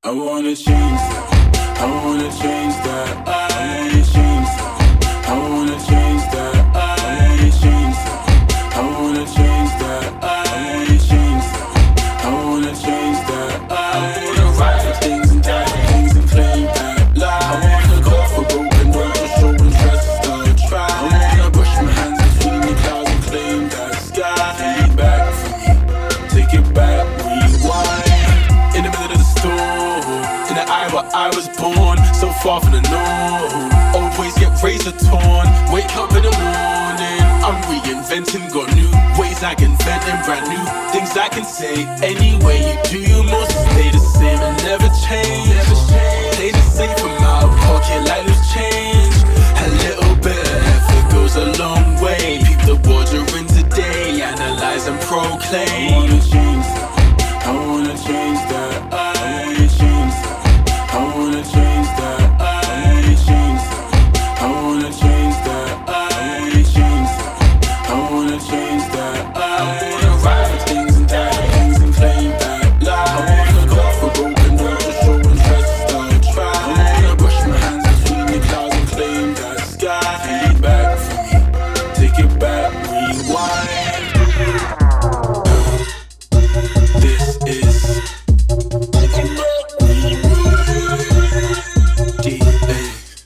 I wanna change that. I wanna change that. I wanna change that. I wanna change that. I wanna change that. I wanna change that. I wanna change that. I wanna change that. I wanna write for things and die for things and claim that life. I wanna go for broken doors to show interest, start try. I wanna brush my hands between the clouds and claim that sky. Take it back for me, take it back, rewind. In the middle of the storm, in the eye where I was born, so far from the norm. Always get razor torn. Wake up in the morning, I'm reinventing, got new ways I can vent and brand new things I can say. Any way you do, you must stay the same and never change. Play the same from my pocket like loose change. A little bit of effort goes a long way. Peep the world you're in today, analyze and proclaim. I wanna change that. I wanna change that. I wanna change that. I wanna change that. I wanna change that. I wanna change that. I wanna change that. I wanna change that. I wanna write for things and die for things and claim that life. I wanna go for broken doors to show interest, start try. I wanna brush my hands between the clouds and claim that sky. Take it back for me, take it back, rewind. This is D.A.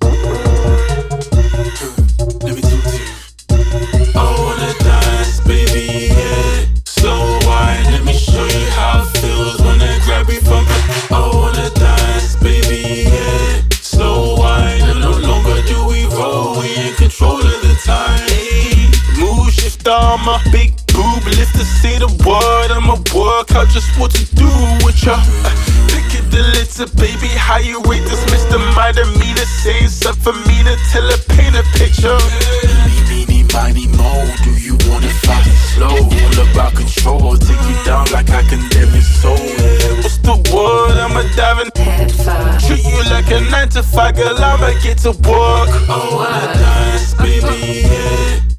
Let me talk to you. I wanna dance, baby, yeah. Slow wine, let me show you how it feels when I grab you from it. I wanna dance, baby, yeah. Slow wine, and no longer do we roll. We in control of the time. Hey, move shifter, I'm a big boob. Lift to say the word, I'ma work out just what to do with ya. Pick it the litter, baby, how you rate this Mr. Minor? Me to say something for me to tell her, paint a picture. Meeny, miny, mo, do you want it fast and slow? All about control, take you down like I condemn your soul. What's the word? I'ma dive in head first. Treat you like a 9 to 5, girl, I'ma get to work. I wanna dance, baby, yeah.